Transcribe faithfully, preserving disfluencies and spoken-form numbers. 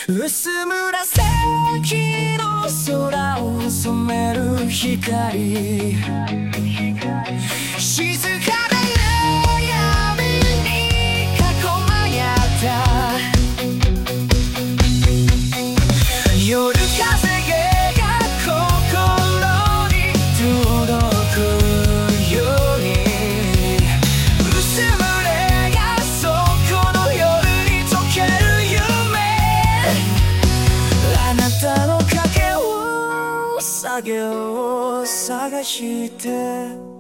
薄紫の空を染める光、静かな闇に囲まれた夜風が心に届くように、薄れがそこの夜に溶ける夢、あなたの影を影を探して